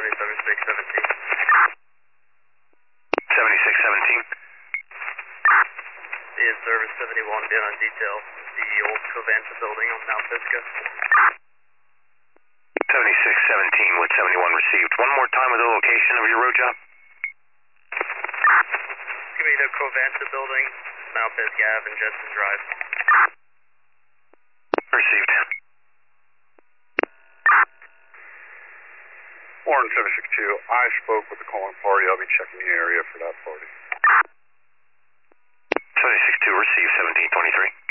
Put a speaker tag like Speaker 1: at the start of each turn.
Speaker 1: 7617.
Speaker 2: 7617.
Speaker 1: Be in service 71, being on detail. The old Covanta building on Mount Pisgah.
Speaker 2: 7617 with 71 received. One more time with the location of your road job.
Speaker 1: Give me the Covanta building, Mount Pisgah Ave and Jensen Drive.
Speaker 2: Received.
Speaker 3: Warren 762, I spoke with the calling party. I'll be checking the area for that party.
Speaker 2: 762 received 1723.